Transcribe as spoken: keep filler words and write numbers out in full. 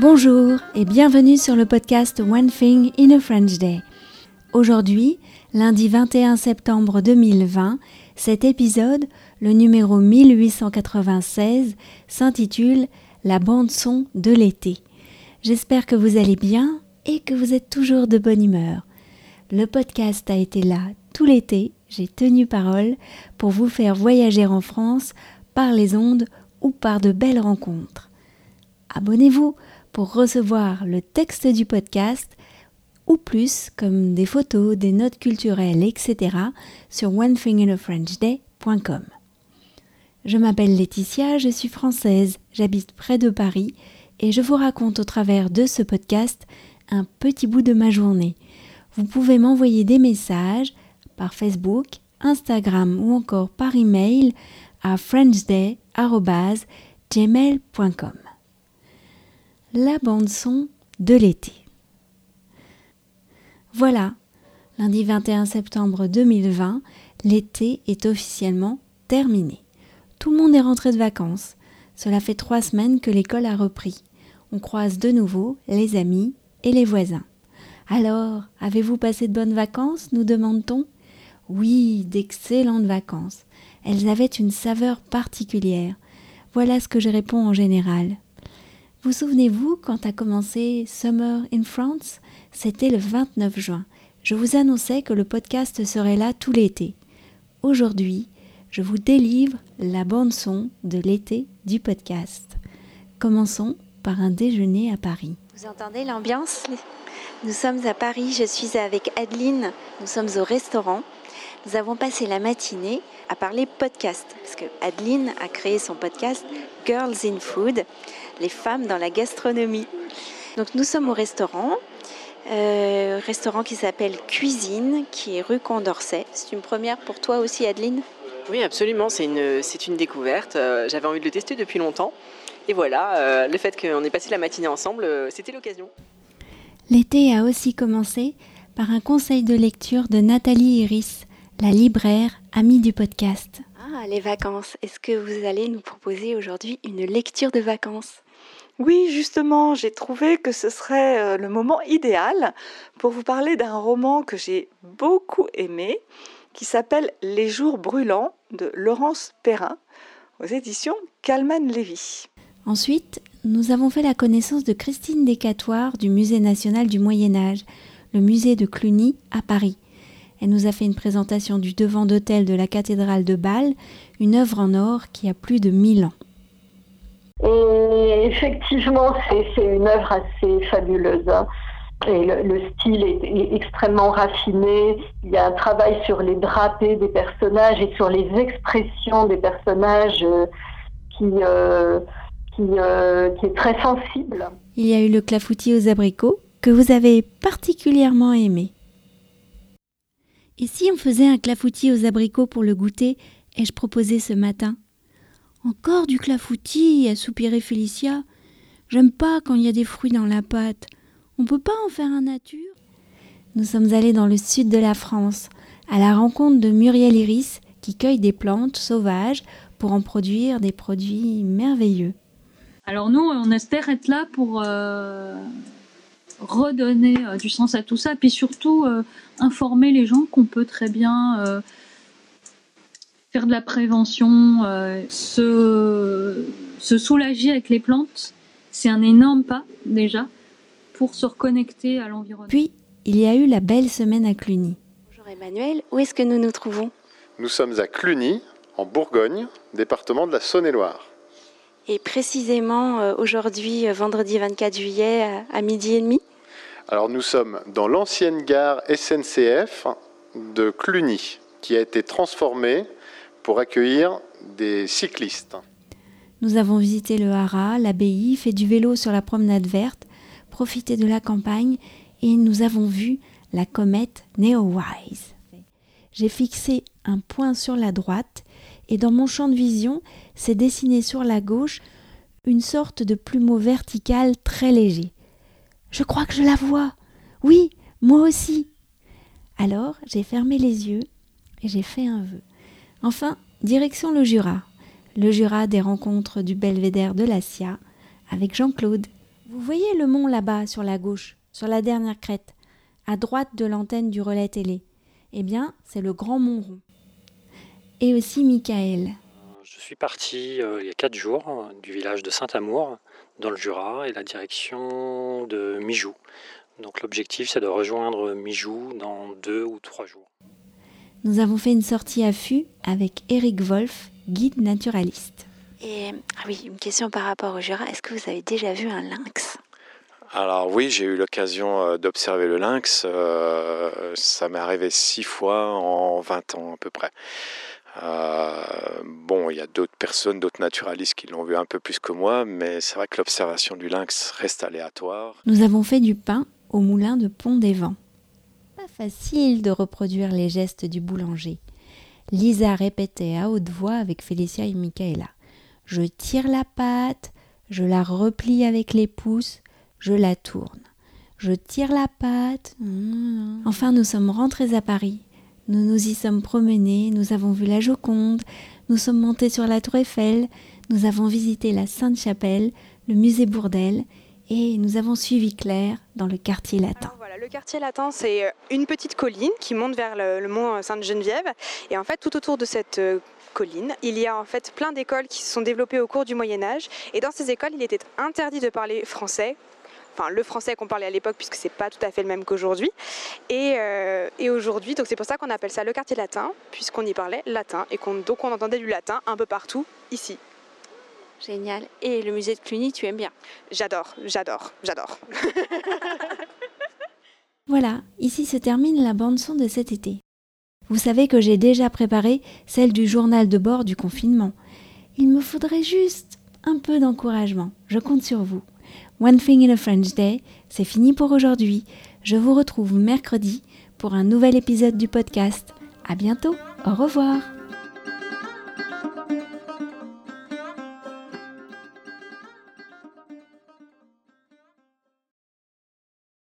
Bonjour et bienvenue sur le podcast One Thing in a French Day. Aujourd'hui, lundi vingt et un septembre deux mille vingt, cet épisode, le numéro mille huit cent quatre-vingt-seize, s'intitule « La bande-son de l'été ». J'espère que vous allez bien et que vous êtes toujours de bonne humeur. Le podcast a été là tout l'été, j'ai tenu parole pour vous faire voyager en France par les ondes ou par de belles rencontres. Abonnez-vous pour recevoir le texte du podcast ou plus comme des photos, des notes culturelles, et cetera sur one thing in a french day point com. Je m'appelle Laetitia, je suis française, j'habite près de Paris et je vous raconte au travers de ce podcast un petit bout de ma journée. Vous pouvez m'envoyer des messages par Facebook, Instagram ou encore par email à frenchday arobase gmail point com. La bande-son de l'été. Voilà, lundi vingt et un septembre deux mille vingt, l'été est officiellement terminé. Tout le monde est rentré de vacances. Cela fait trois semaines que l'école a repris. On croise de nouveau les amis et les voisins. Alors, avez-vous passé de bonnes vacances, nous demande-t-on ? Oui, d'excellentes vacances. Elles avaient une saveur particulière. Voilà ce que je réponds en général. Vous souvenez-vous quand a commencé Summer in France ? C'était le vingt-neuf juin. Je vous annonçais que le podcast serait là tout l'été. Aujourd'hui, je vous délivre la bande-son de l'été du podcast. Commençons par un déjeuner à Paris. Vous entendez l'ambiance ? Nous sommes à Paris, je suis avec Adeline, nous sommes au restaurant. Nous avons passé la matinée à parler podcast, parce que Adeline a créé son podcast Girls in Food, les femmes dans la gastronomie. Donc nous sommes au restaurant, euh, restaurant qui s'appelle Cuisine, qui est rue Condorcet. C'est une première pour toi aussi, Adeline ? Oui, absolument, c'est une, c'est une découverte. Euh, j'avais envie de le tester depuis longtemps. Et voilà, euh, le fait qu'on ait passé la matinée ensemble, euh, c'était l'occasion. L'été a aussi commencé par un conseil de lecture de Nathalie Iris, la libraire, amie du podcast. Ah, les vacances. Est-ce que vous allez nous proposer aujourd'hui une lecture de vacances ? Oui, justement, j'ai trouvé que ce serait le moment idéal pour vous parler d'un roman que j'ai beaucoup aimé, qui s'appelle « Les jours brûlants » de Laurence Perrin, aux éditions Calman Lévy. Ensuite, nous avons fait la connaissance de Christine Descatoires du Musée national du Moyen-Âge, le musée de Cluny à Paris. Elle nous a fait une présentation du devant d'autel de la cathédrale de Bâle, une œuvre en or qui a plus de mille ans. Et effectivement, c'est, c'est une œuvre assez fabuleuse. Hein. Et le, le style est, est extrêmement raffiné. Il y a un travail sur les drapés des personnages et sur les expressions des personnages euh, qui, euh, qui, euh, qui est très sensible. Il y a eu le clafoutis aux abricots que vous avez particulièrement aimé. Et si on faisait un clafoutis aux abricots pour le goûter, ai-je proposé ce matin ? Encore du clafoutis, a soupiré Félicia. J'aime pas quand il y a des fruits dans la pâte. On peut pas en faire un nature ? Nous sommes allés dans le sud de la France, à la rencontre de Muriel Iris, qui cueille des plantes sauvages pour en produire des produits merveilleux. Alors nous, on espère être là pour euh, redonner euh, du sens à tout ça, puis surtout euh, informer les gens qu'on peut très bien euh, faire de la prévention, euh, se, se soulager avec les plantes. C'est un énorme pas déjà pour se reconnecter à l'environnement. Puis, il y a eu la belle semaine à Cluny. Bonjour Emmanuel, où est-ce que nous nous trouvons ? Nous sommes à Cluny, en Bourgogne, département de la Saône-et-Loire. Et précisément euh, aujourd'hui, euh, vendredi vingt-quatre juillet, à, à midi et demi. Alors nous sommes dans l'ancienne gare S N C F de Cluny, qui a été transformée pour accueillir des cyclistes. Nous avons visité le haras, l'abbaye, fait du vélo sur la promenade verte, profité de la campagne et nous avons vu la comète Neowise. J'ai fixé un point sur la droite et dans mon champ de vision s'est dessiné sur la gauche une sorte de plumeau vertical très léger. Je crois que je la vois. Oui, moi aussi. Alors j'ai fermé les yeux et j'ai fait un vœu. Enfin, direction le Jura. Le Jura des rencontres du belvédère de la S I A avec Jean-Claude. Vous voyez le mont là-bas sur la gauche, sur la dernière crête, à droite de l'antenne du relais télé? Eh bien, c'est le Grand Mont Rond. Et aussi Michael. Je suis parti euh, il y a quatre jours euh, du village de Saint-Amour, dans le Jura, et la direction de Mijou. Donc l'objectif, c'est de rejoindre Mijou dans deux ou trois jours. Nous avons fait une sortie à Fût avec Eric Wolf, guide naturaliste. Et ah oui, une question par rapport au Jura, est-ce que vous avez déjà vu un lynx? Alors oui, j'ai eu l'occasion d'observer le lynx, euh, ça m'est arrivé six fois en vingt ans à peu près. Euh, bon, il y a d'autres personnes, d'autres naturalistes qui l'ont vu un peu plus que moi, mais c'est vrai que l'observation du lynx reste aléatoire. Nous avons fait du pain au moulin de Pont-des-Vents. Pas facile de reproduire les gestes du boulanger. Lisa répétait à haute voix avec Félicia et Michaela. Je tire la pâte, je la replie avec les pouces, je la tourne. Je tire la pâte. Enfin, nous sommes rentrés à Paris. Nous nous y sommes promenés, nous avons vu la Joconde, nous sommes montés sur la Tour Eiffel, nous avons visité la Sainte-Chapelle, le musée Bourdelle et nous avons suivi Claire dans le quartier latin. Alors voilà, le quartier latin, c'est une petite colline qui monte vers le, le mont Sainte-Geneviève. Et en fait, tout autour de cette colline, il y a en fait plein d'écoles qui se sont développées au cours du Moyen-Âge. Et dans ces écoles, il était interdit de parler français. Enfin, le français qu'on parlait à l'époque, puisque c'est pas tout à fait le même qu'aujourd'hui. Et, euh, et aujourd'hui, donc c'est pour ça qu'on appelle ça le quartier latin, puisqu'on y parlait latin et qu'on, donc on entendait du latin un peu partout ici. Génial. Et le musée de Cluny, tu aimes bien? J'adore, j'adore, j'adore. Voilà, ici se termine la bande-son de cet été. Vous savez que j'ai déjà préparé celle du journal de bord du confinement. Il me faudrait juste un peu d'encouragement. Je compte sur vous. One Thing in a French Day, c'est fini pour aujourd'hui. Je vous retrouve mercredi pour un nouvel épisode du podcast. À bientôt, au revoir.